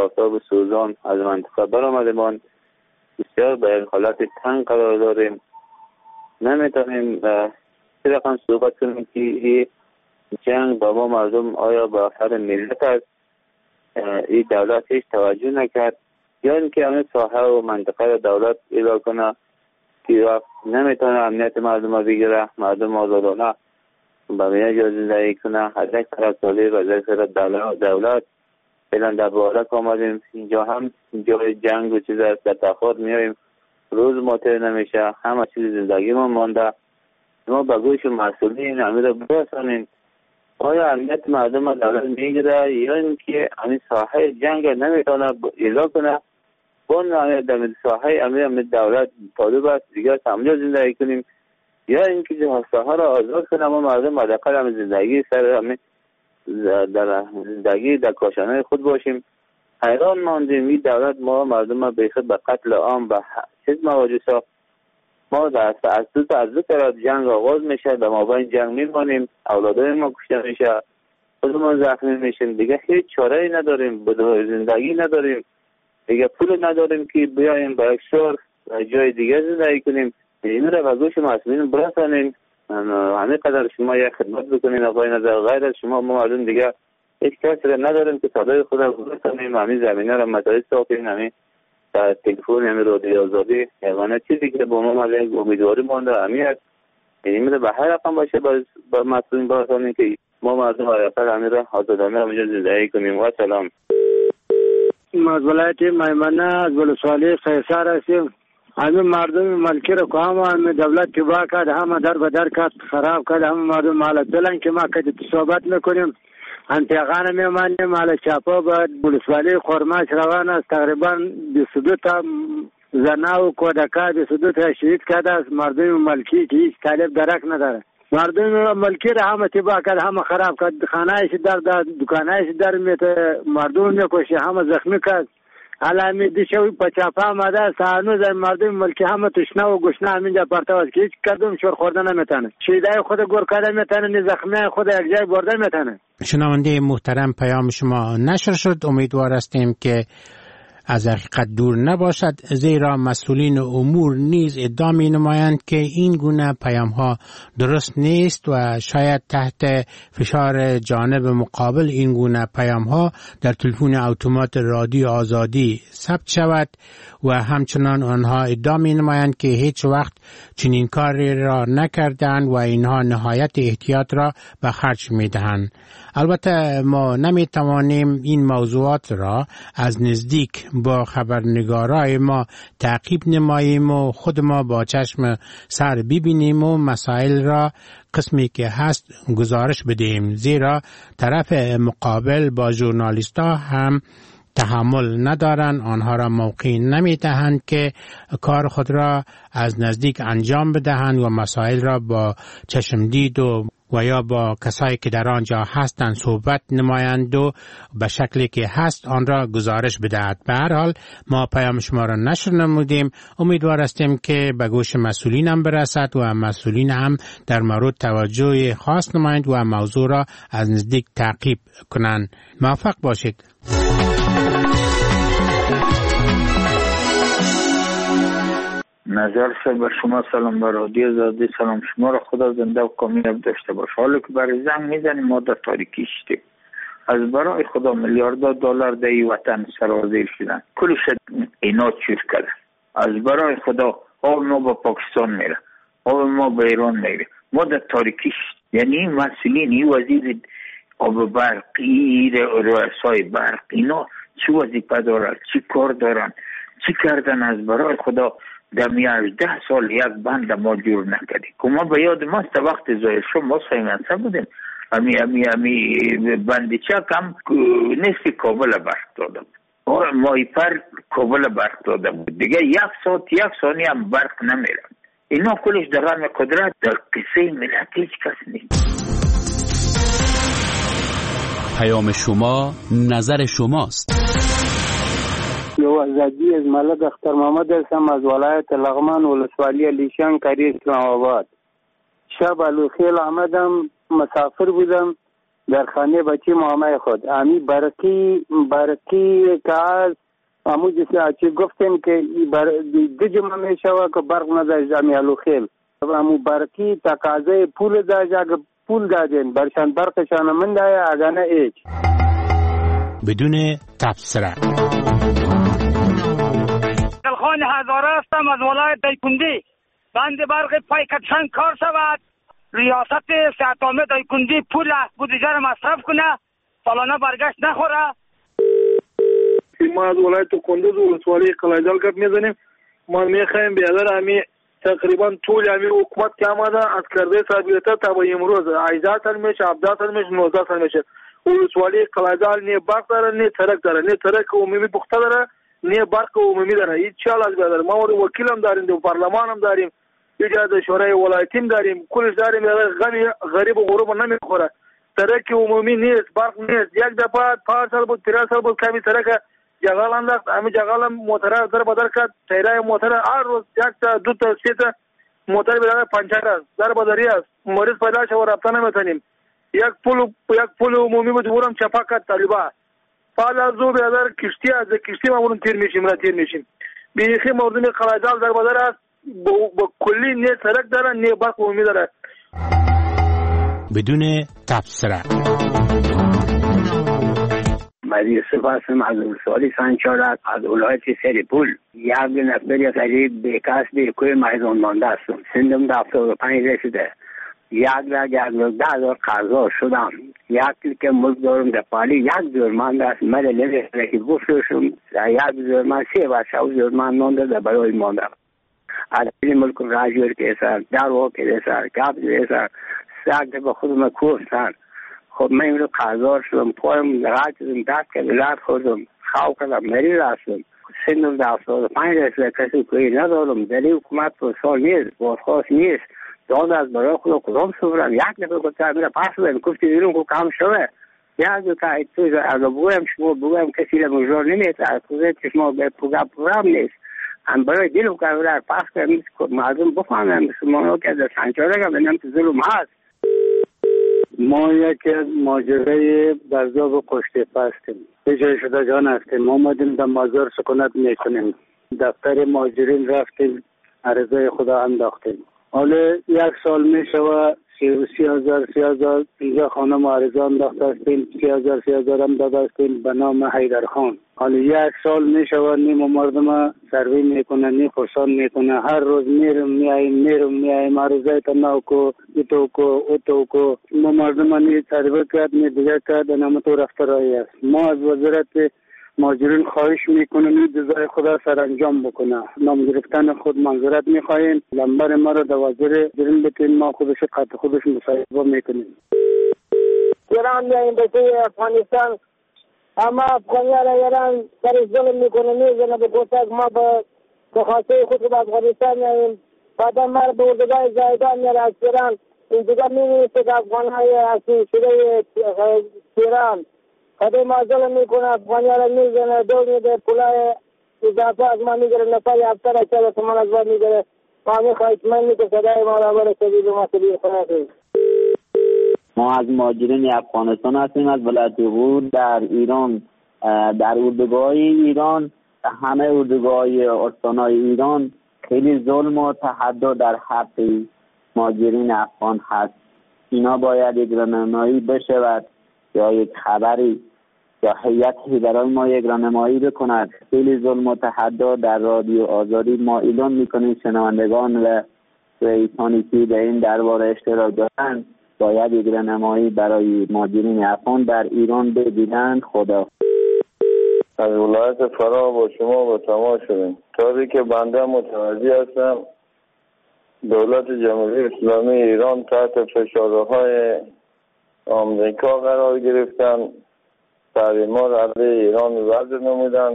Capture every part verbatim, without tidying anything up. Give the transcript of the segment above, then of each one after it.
آفتاب سوزان از منطقه برآمدمان. بسیار به یک حالت تنگ قرار داریم. نمیتونیم چه رقم صحبت کنیم که این جنگ با ما مردم آیا به اثر ملت است. این دولت هیچ توجه نکرد یا اینکه همین ساحه و منطقه را دولت اداره کنه که وقت نمیتونه امنیت مردم را بگیره، مردم آزادانه به میان جا زندگی کنه. از یک طرف طالب، از یک طرف دولت. فعلا در بارک آمدیم، اینجا هم جای جنگ و چیز است، در تخار میاییم روز ماتر نمیشه، همه چیز زندگی ما مانده. ما به گوش مسئولین امیر را برسانیم آیا امنیت مردم را دولت میگیره یا اینکه همین ساحه جنگ نمیتونه اجرا کنه. بون امیر در ساحه امیر امید دولت طالب است دیگه همجا زندگی کنیم یا اینکه ساحه را آزاد کنه ما مردم حداقل همین زندگی سر همین در زندگی در کاشانه خود باشیم. حیران ماندیم این دولت ما مردم را بیخود به قتل عام به چیز مواجه ساخت. ما در از دو تا از دو طرف جنگ آغاز میشه، در مابین جنگ میمانیم، اولادای ما کشته میشه، خودمون زخمی میشیم، دیگه هیچ چاره ای نداریم، بدوهای زندگی نداریم، دیگه پول نداریم که بیاییم به یک شهر جای دیگه زندگی کنیم. این را به گوش مسئولین برسانیم. همه قدر شما یک خدمت بکنین آقای نظر، غیر از شما ما مردم دیگه هیچ کسی را نداریم که صدای خود را برسانیم. همین زمینه را مدارس ساختیم، همین در تلفن، همین رادیو آزادی، یگانه چیزی که با ما مالی امیدواری مانده همین است. این به هر رقم باشه با مسئولین برسانیم که ما مردم حقیقت همین را آزادانه همینجا زندگی کنیم. و سلام. ما از ولایت میمنه از ولسوالی قیصر هستیم. همین مردم ملکی رو که همه دولت تباه کرد، همه در به در کرد، خراب کرد، همه مردم مالت دلن که ما که صحبت میکنیم انتقان میمانیم. حالا چاپا باید ولسوالی خرماش روان است، تقریبا بیست و دو تا زنا و کودکان بیست و دو تا شهید کرده است. مردم ملکی که هیچ طالب درک نداره، مردم ملکی را همه تباه کرد، همه خراب کرد، خانهایش در داد، دکانهایش در میته، مردم میکشه، همه زخمی کرد. حالا می دیشوی پچاپا آمده است، هنوز مردم ملکی همه تشنه و گشنه همینجا پرتواز که هیچ کدوم شور خورده نمیتونه، شیدای خود گور کرده میتونه، نی زخمی خود یک جای برده میتونه. شنونده محترم پیام شما نشر شد. امیدوار هستیم که از حقیقت دور نباشد، زیرا مسئولین امور نیز ادعا می نمایند که این گونه پیام ها درست نیست و شاید تحت فشار جانب مقابل این گونه پیام ها در تلفن اتومات رادیو آزادی ثبت شود و همچنان آنها ادعا می نمایند که هیچ وقت چنین کاری را نکردند و اینها نهایت احتیاط را به خرج می دهند. البته ما نمی توانیم این موضوعات را از نزدیک با خبرنگارای ما تعقیب نماییم و خود ما با چشم سر ببینیم و مسائل را قسمی که هست گزارش بدهیم، زیرا طرف مقابل با ژورنالیستا هم تحمل ندارند، آنها را موقع نمی دهند که کار خود را از نزدیک انجام بدهند و مسائل را با چشمدید و و یا با کسایی که در آنجا هستند صحبت نمایند و به شکلی که هست آن را گزارش بدهد. به هر حال ما پیام شما را نشر نمودیم. امیدوار هستیم که به گوش مسئولین هم برسد و مسئولین هم در مورد توجه خاص نمایند و موضوع را از نزدیک تعقیب کنند. موفق باشید. نظر سر به شما سلام، به رادیو آزادی سلام. شما را خدا زنده و کامیاب داشته باشه. حالا که برای زنگ میزنیم ما در تاریکی شدیم، از برای خدا میلیاردها دلار در این وطن سرازیر شدن، کلش اینا چیز کردن. از برای خدا آب ما با پاکستان میره، آب ما با ایران میره، ما در تاریکی شدیم. یعنی این مسئولین، این وزیر آب برق، این رؤسای برق، اینا چی وظیفه دارن، چی کار دارن، چی کردن؟ از برای خدا در ده سال یک بند ما جور نکردیم. که ما به یاد ماست وقت زایر شو ما سایمنسه بودیم، امی امی امی بندی چک هم نصف کابل برق داده بود، ماهی پر کابل برق داده بود، دیگه یک ساعت یک ثانیه هم برق نمیره. اینا کلش در غم قدرت در قصه ملت هیچ کس نیست. پیام شما نظر شماست. یوزدی از ملک اختر محمد هستم از ولایت لغمان ولسوالی لیشان کری اسلام آباد. شب الوخیل آمدم، مسافر بودم، در خانه بچه مامای خود امی برکی برکی که از امو جسی گفتیم که دو جمعه می شود که برق نداشت امی الو خیل امو برکی تقاضای پول داشت اگر پول دادین برشان برقشان من دایا اگر نه ایچ بدون تبصره. خان هزاره هستم از ولایت دایکندی. بند برق پای کتشان کار شود. ریاست سیاتامه دایکندی پول بودجه را مصرف کنه، سالانه برگشت نخوره. ما از ولایت کندوز ولسوالی قلعه‌جان گپ میزنیم. ما میخوایم بیادر امی تقریبا طول امی حکومت که آمده از کرده ثابته تا به امروز هجده سال میشه، هفده سال میشه، نوزده سال میشه. ولسوالی قلعه‌جان نه برق داره نه ترک داره، نه ترک عمومی پخته داره نه برق عمومی داره. هیچ چال از بیادر ما وکیل هم داریم، دو پارلمان هم داریم، اجازه شورای ولایتیم داریم، کلش داریم. غنی غریب و غروب نمیخوره. ترک عمومی نیست، برق نیست. یک دفعه پنج سال بود، تیر سال بود کمی ترک جغال انداخت. امی جغال موتر در بدر کرد. تیرای موتر هر روز یک تا دو تا سه تا موتر بیاد پنچر است، در بدری است. مریض پیدا شه و رابطه نمیتونیم. یک پول یک پول عمومی بود ورم چپا کرد طالبا. فعلا از او بیادر کشتی از کشتی ما تیر میشیم را تیر میشیم. بیخی مردم قلعه‌جان در بدر است. با کلی نه سرک داره نه برق عمومی داره. بدون تبصره. مدیر سپاسم از ولسوالی سنچارک از ولایت سریپول. یک نفر قریب بیکاس بیکوی میدان مانده هستم. سندم در هفتاد و پنج رسیده. یک لاک یک لاک ده هزار قرضا شدم. یک کلیک ملک دارم در پالی یک جرمانده است. من نمیشه که گفتشم یک جرمان سه و شو جرمان مانده در برای مانده. از این ملک راجور که سر در واقع که سر کاب که سر ساعت به خودم کوفتن. خب من اینو قرضا شدم. پایم نگاه کردم دست که بلاد خوردم. خواه کردم مری راستم. سندم در هفتاد و پنج رسیده کسی کوی ندارم. دلی حکومت پر سال نیست. بازخواست نیست. داد از برای خود کدام سفرم یک نفر گفته میره پس بدم گفتی بیرون که کام شده یک دو تا ایتوز از بویم شما بویم کسی را مجرور نمیده از خوزه که شما به پوگا پورام نیست هم برای دیلو که برای پس کنم مردم بفهمم شما که در سنچاره که بنام تو ظلم هست. ما یک ماجرای برزاب و قشته هستیم. بجای شده جان هستیم. ما آمدیم در مازار سکونت میکنیم. دفتر ماجرین رفتیم عرضای خدا انداختیم. حالا یک سال می شود سی هزار سی هزار اینجا خانه معارضه انداخته هستیم. سی هزار سی هزار هم داده هستیم به نام حیدر خان. حالا یک سال می شود نیم مردم سروی میکنه نیم پرسان میکنه. هر روز میرم میاییم میرم میاییم عرضه تناو کو ایتو کو اوتو کو ما مردم نی سروی کرد نی دیگر کرد نام تو رفتارایی است. ما از وزارت ماجرین خواهش میکنم این جزای خدا سرانجام بکنه. نام گرفتن خود منظورت میخواهیم. لنبر ما را در وزیر درین بتین ما خودش قطع خودش مصاحبه میکنیم. ایران میاییم بسیار افغانستان اما افغانیان را ایران سر ظلم میکنه میزنه به گوشک ما به خاصه خود به افغانستان میاییم بعدا ما را به اردوگاه زایدان میاره از ایران این دیگه میمیسته که افغانهای اصلی شده ایران خدا ما ظلم میکنه افغانیان را میزنه دو میده پولای اضافه از ما میگره نفر هفته را چهل تومان از ما میگره ما میخواهید من میگه صدای ما را بره سبیل ما سبیل خواهد. ما از مهاجرین افغانستان هستیم از ولایت غور در ایران. در اردوگاه ایران همه اردوگاه استانهای ایران خیلی ظلم و تحدی در حق مهاجرین افغان هست. اینا باید یک راهنمایی بشود یا یک خبری یا هیئتی برای ما یک راهنمایی بکند. خیلی ظلم و تحدی در رادیو آزادی ما اعلام میکنیم شنوندگان و رئیسانی که در این درباره اشتراک دارند باید یک راهنمایی برای مهاجرین افغان در ایران بگیرند. خدا. از ولایت فرا با شما با تماس شدیم. طوری که بنده متوجه هستم دولت جمهوری اسلامی ایران تحت فشارهای آمریکا قرار گرفتن، تحریما را علیه ایران وضع نمودند.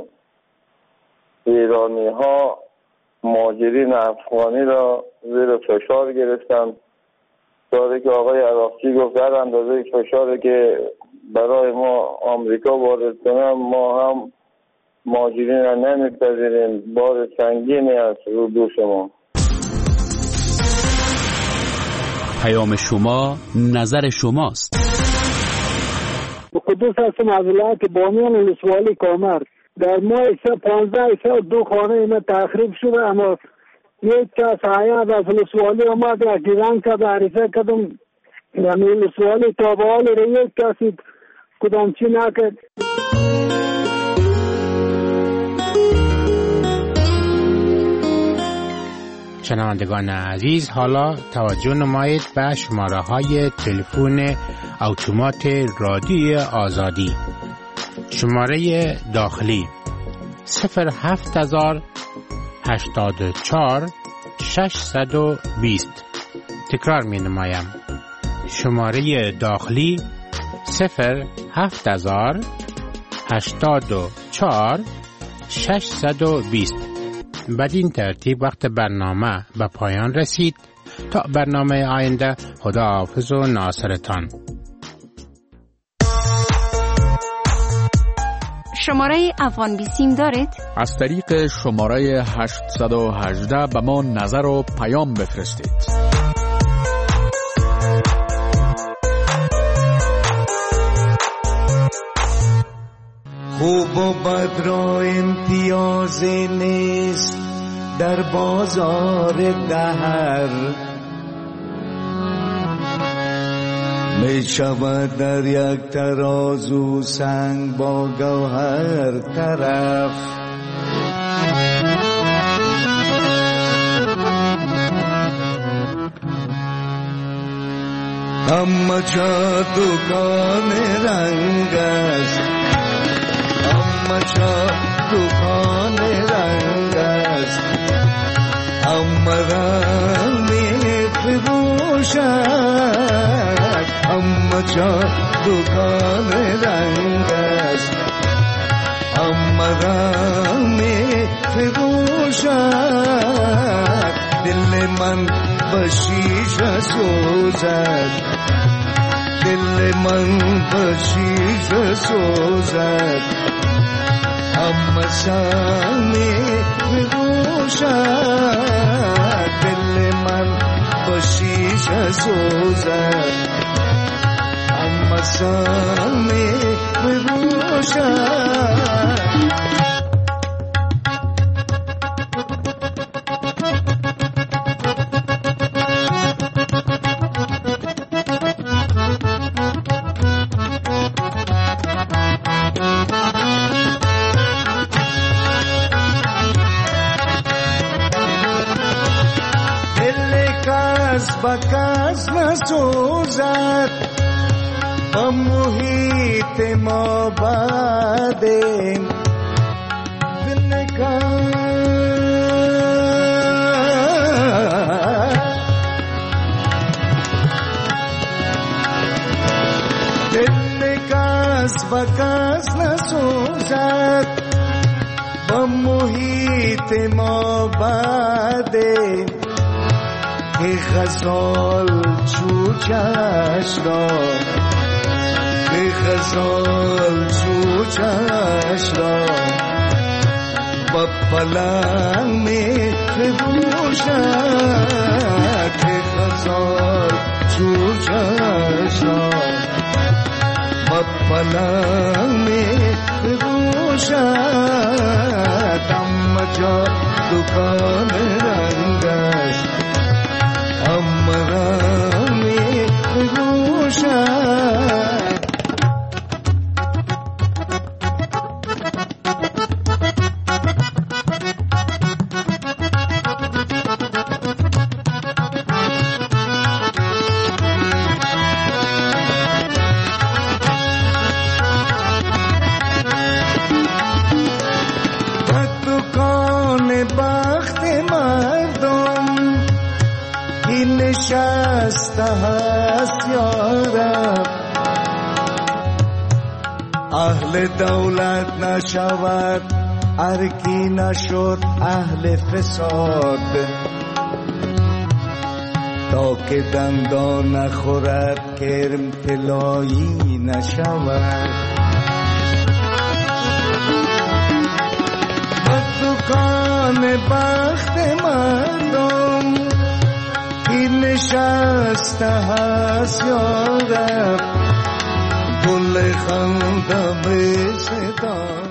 ایرانی ها مهاجرین افغانی را زیر فشار گرفتند. طوری که آقای عراقچی گفت در اندازه فشاری که برای ما آمریکا وارد کنه ما هم مهاجرین را نمیپذیریم. بار سنگینی است رو دوش ما. پیام شما نظر شماست. قدوس هستم از ولایت بامیان ولسوالی کامر. در ماه پانزده دو خانه اینا تخریب شده، اما یک کس حیات از ولسوالی آمد یک دیدن که عریضه کردم در ولسوالی تا به حال یک کسی کدام چی نکرد. شنوندگان عزیز، حالا توجه نمایید به شماره های تلفن اتومات رادیوی آزادی. شماره داخلی صفر هفت هزار هشتاد و چهار ششصد و بیست. تکرار می نمایم. شماره داخلی صفر هفت هزار هشتاد و چهار ششصد و بیست. بدین ترتیب وقت برنامه به پایان رسید. تا برنامه آینده، خداحافظ و ناصرتان. شماره افغان بیسیم دارید؟ از طریق شماره هشتصد و هجده به ما نظر و پیام بفرستید. خوب و بد را امتیاز نیست در بازار دهر، می شود در یک ترازو سنگ با گوهر طرف. اما چه دکان رنگ است، اما چه دکان رنگ است، اما رنگ می فروشد. اما چه دکان رنگ است، اما رنگ می فروشد. دل من به شیشه سوزد، دل من به شیشه سوزد. اما سامی بگوشد، دل من به شیشه سوزد. اما سامی بگوشد. بکس نسوزد با محیط ما بعدیم بنکن. دل کس بکس نسوزد با محیط ما بعدیم. ای غزال چوچش را، ای غزال چوچش را با پلنگ می بپوشد. ای غزال چوچش را با پلنگ می بپوشد. اما جا دکان رنگ است، اما رنگ بپوشد. نشسته هست یارب، اهل دولت نشود ارکی نشد اهل فساد. تا که دندان نخورد کرم طلایی نشود. دکان بخت مردم این نشسته هست یارب، گل خندم صدا